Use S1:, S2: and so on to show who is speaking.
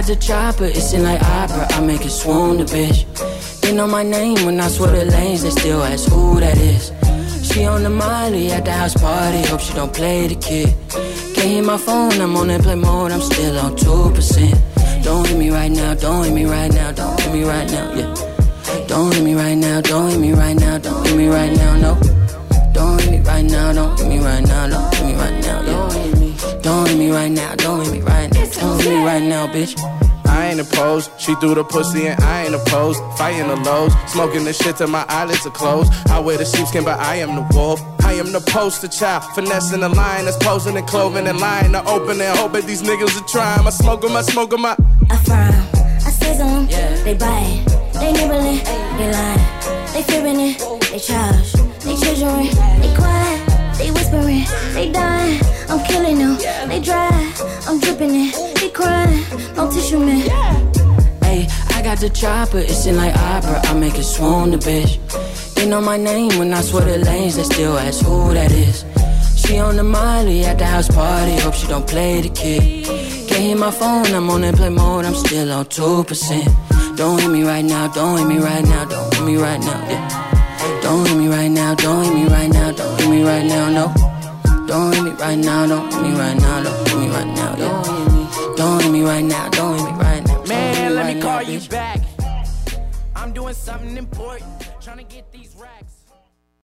S1: got the chopper, it's in like opera. I make it swoon the bitch. They know my name when I swear the lanes, they still ask who that is. She on the Molly at the house party, hope she don't play the kid. Can't hear my phone, I'm on airplane mode, I'm still on 2%. Don't hit me right now, don't hit me right now, don't hit me right now, yeah. Don't hit me right now, don't hit me right now, don't hit me right now, no. Don't hit me right now, don't hit me right now, don't hit me right now, yeah. Don't hit me right now, don't hit me right now, don't hit me right now, bitch.
S2: I ain't opposed, she threw the pussy and I ain't opposed. Fighting the lows, smoking the shit till my eyelids are closed. I wear the sheepskin but I am the wolf. I am the poster child, finessing the line that's posing and clothing and lying to open and hoping these niggas are trying. I smoke 'em.
S3: I frown, I sizzle 'em, they buy it, they nibbling, they lying, they fibbing it, they charge, they treasuring, they quiet, they whispering, they dying, I'm killing them, they dry, I'm dripping it, they crying, no tissue man.
S1: Hey, I got the chopper, it's in like opera, I make it swoon the bitch. They know my name when I swear the lanes, they still ask who that is. She on the Molly at the house party, hope she don't play the kid. Can't hear my phone, I'm on airplane mode, I'm still on 2%. Don't hit me right now, don't hit me right now, don't hit me right now, yeah. Don't hit me right now, don't hit me right now, don't hit me right now, no. Don't hit me right now, don't hit me right now, don't hit me right now, yeah. Don't hit me right now, don't hit me right now.
S4: Man, let me call you back. I'm doing something important, trying to get these racks.